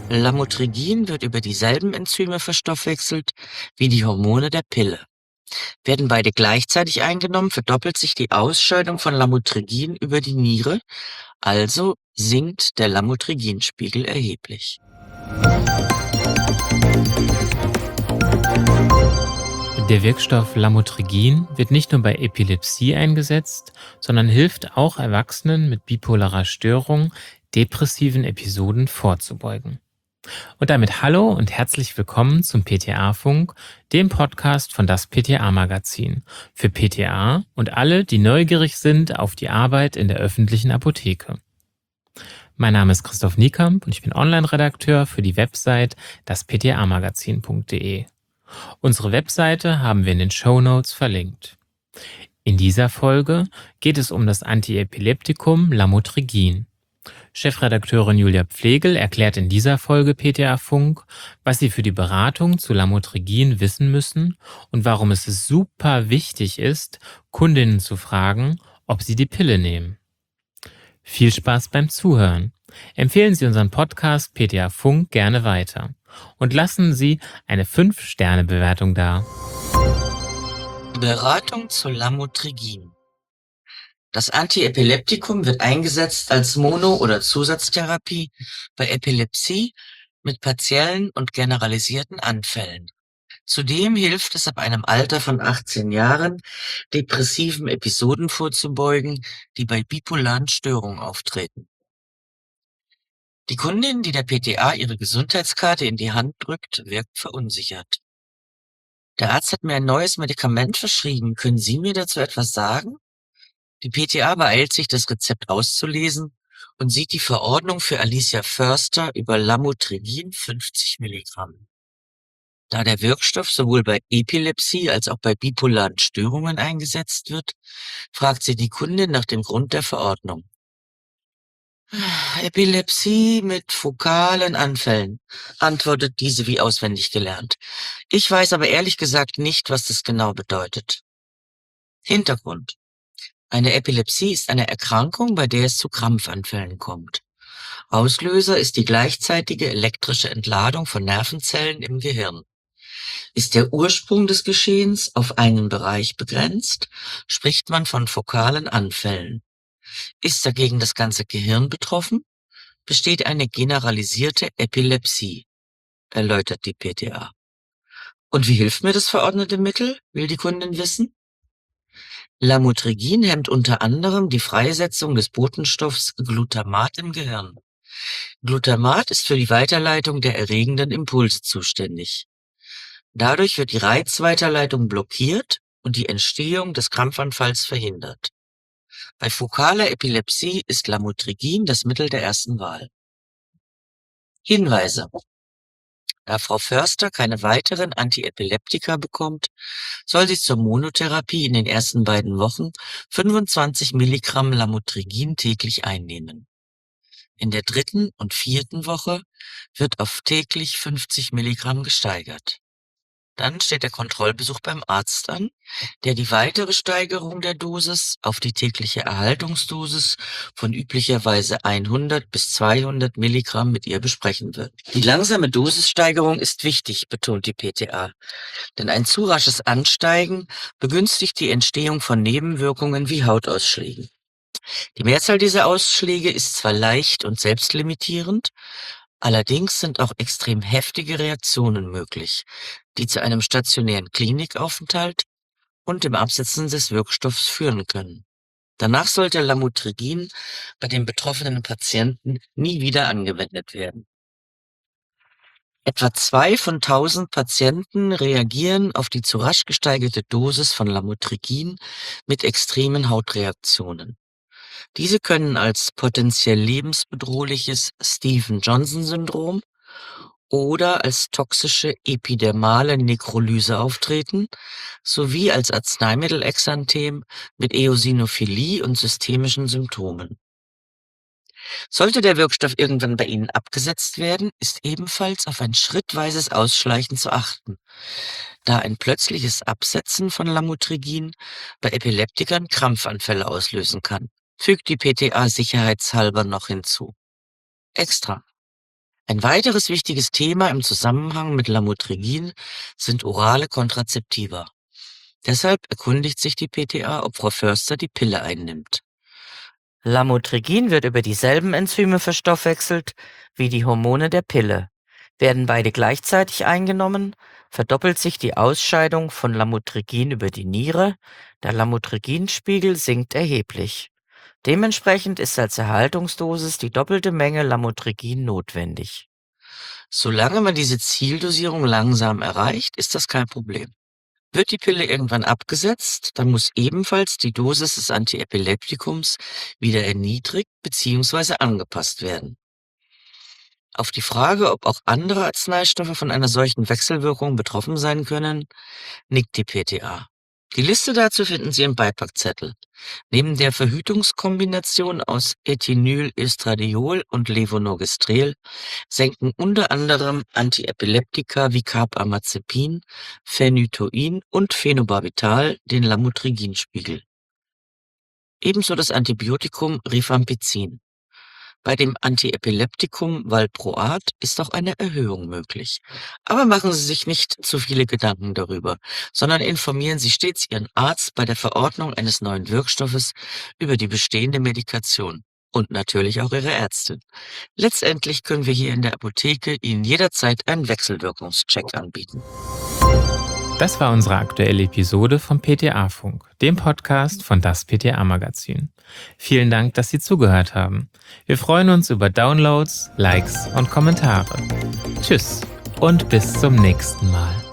Lamotrigin wird über dieselben Enzyme verstoffwechselt wie die Hormone der Pille. Werden beide gleichzeitig eingenommen, verdoppelt sich die Ausscheidung von Lamotrigin über die Niere, also sinkt der Lamotriginspiegel erheblich. Der Wirkstoff Lamotrigin wird nicht nur bei Epilepsie eingesetzt, sondern hilft auch Erwachsenen mit bipolarer Störung, depressiven Episoden vorzubeugen. Und damit hallo und herzlich willkommen zum PTA-Funk, dem Podcast von das PTA-Magazin, für PTA und alle, die neugierig sind auf die Arbeit in der öffentlichen Apotheke. Mein Name ist Christoph Niekamp und ich bin Online-Redakteur für die Website dasptamagazin.de. Unsere Webseite haben wir in den Shownotes verlinkt. In dieser Folge geht es um das Antiepileptikum Lamotrigin. Chefredakteurin Julia Pflegel erklärt in dieser Folge PTA Funk, was Sie für die Beratung zu Lamotrigin wissen müssen und warum es super wichtig ist, Kundinnen zu fragen, ob sie die Pille nehmen. Viel Spaß beim Zuhören. Empfehlen Sie unseren Podcast PTA Funk gerne weiter und lassen Sie eine 5-Sterne-Bewertung da. Beratung zu Lamotrigin. Das Antiepileptikum wird eingesetzt als Mono- oder Zusatztherapie bei Epilepsie mit partiellen und generalisierten Anfällen. Zudem hilft es ab einem Alter von 18 Jahren, depressiven Episoden vorzubeugen, die bei bipolaren Störungen auftreten. Die Kundin, die der PTA ihre Gesundheitskarte in die Hand drückt, wirkt verunsichert. Der Arzt hat mir ein neues Medikament verschrieben. Können Sie mir dazu etwas sagen? Die PTA beeilt sich, das Rezept auszulesen und sieht die Verordnung für Alicia Förster über Lamotrigin 50 Milligramm. Da der Wirkstoff sowohl bei Epilepsie als auch bei bipolaren Störungen eingesetzt wird, fragt sie die Kundin nach dem Grund der Verordnung. Epilepsie mit fokalen Anfällen, antwortet diese wie auswendig gelernt. Ich weiß aber ehrlich gesagt nicht, was das genau bedeutet. Hintergrund. Eine Epilepsie ist eine Erkrankung, bei der es zu Krampfanfällen kommt. Auslöser ist die gleichzeitige elektrische Entladung von Nervenzellen im Gehirn. Ist der Ursprung des Geschehens auf einen Bereich begrenzt, spricht man von fokalen Anfällen. Ist dagegen das ganze Gehirn betroffen, besteht eine generalisierte Epilepsie, erläutert die PTA. Und wie hilft mir das verordnete Mittel, will die Kundin wissen? Lamotrigin hemmt unter anderem die Freisetzung des Botenstoffs Glutamat im Gehirn. Glutamat ist für die Weiterleitung der erregenden Impulse zuständig. Dadurch wird die Reizweiterleitung blockiert und die Entstehung des Krampfanfalls verhindert. Bei fokaler Epilepsie ist Lamotrigin das Mittel der ersten Wahl. Hinweise. Da Frau Förster keine weiteren Antiepileptika bekommt, soll sie zur Monotherapie in den ersten beiden Wochen 25 Milligramm Lamotrigin täglich einnehmen. In der 3. und 4. Woche wird auf täglich 50 Milligramm gesteigert. Dann steht der Kontrollbesuch beim Arzt an, der die weitere Steigerung der Dosis auf die tägliche Erhaltungsdosis von üblicherweise 100 bis 200 Milligramm mit ihr besprechen wird. Die langsame Dosissteigerung ist wichtig, betont die PTA, denn ein zu rasches Ansteigen begünstigt die Entstehung von Nebenwirkungen wie Hautausschlägen. Die Mehrzahl dieser Ausschläge ist zwar leicht und selbstlimitierend, allerdings sind auch extrem heftige Reaktionen möglich, die zu einem stationären Klinikaufenthalt und dem Absetzen des Wirkstoffs führen können. Danach sollte Lamotrigin bei den betroffenen Patienten nie wieder angewendet werden. Etwa 2 von 1000 Patienten reagieren auf die zu rasch gesteigerte Dosis von Lamotrigin mit extremen Hautreaktionen. Diese können als potenziell lebensbedrohliches Stephen-Johnson-Syndrom oder als toxische epidermale Nekrolyse auftreten, sowie als Arzneimittelexanthem mit Eosinophilie und systemischen Symptomen. Sollte der Wirkstoff irgendwann bei Ihnen abgesetzt werden, ist ebenfalls auf ein schrittweises Ausschleichen zu achten, da ein plötzliches Absetzen von Lamotrigin bei Epileptikern Krampfanfälle auslösen kann, fügt die PTA sicherheitshalber noch hinzu. Extra. Ein weiteres wichtiges Thema im Zusammenhang mit Lamotrigin sind orale Kontrazeptiva. Deshalb erkundigt sich die PTA, ob Frau Förster die Pille einnimmt. Lamotrigin wird über dieselben Enzyme verstoffwechselt wie die Hormone der Pille. Werden beide gleichzeitig eingenommen, verdoppelt sich die Ausscheidung von Lamotrigin über die Niere, der Lamotriginspiegel sinkt erheblich. Dementsprechend ist als Erhaltungsdosis die doppelte Menge Lamotrigin notwendig. Solange man diese Zieldosierung langsam erreicht, ist das kein Problem. Wird die Pille irgendwann abgesetzt, dann muss ebenfalls die Dosis des Antiepileptikums wieder erniedrigt bzw. angepasst werden. Auf die Frage, ob auch andere Arzneistoffe von einer solchen Wechselwirkung betroffen sein können, nickt die PTA. Die Liste dazu finden Sie im Beipackzettel. Neben der Verhütungskombination aus Ethinylestradiol und Levonorgestrel senken unter anderem Antiepileptika wie Carbamazepin, Phenytoin und Phenobarbital den Lamotriginspiegel. Ebenso das Antibiotikum Rifampicin. Bei dem Antiepileptikum Valproat ist auch eine Erhöhung möglich. Aber machen Sie sich nicht zu viele Gedanken darüber, sondern informieren Sie stets Ihren Arzt bei der Verordnung eines neuen Wirkstoffes über die bestehende Medikation und natürlich auch Ihre Ärztin. Letztendlich können wir hier in der Apotheke Ihnen jederzeit einen Wechselwirkungscheck anbieten. Das war unsere aktuelle Episode vom PTA-Funk, dem Podcast von das PTA-Magazin. Vielen Dank, dass Sie zugehört haben. Wir freuen uns über Downloads, Likes und Kommentare. Tschüss und bis zum nächsten Mal.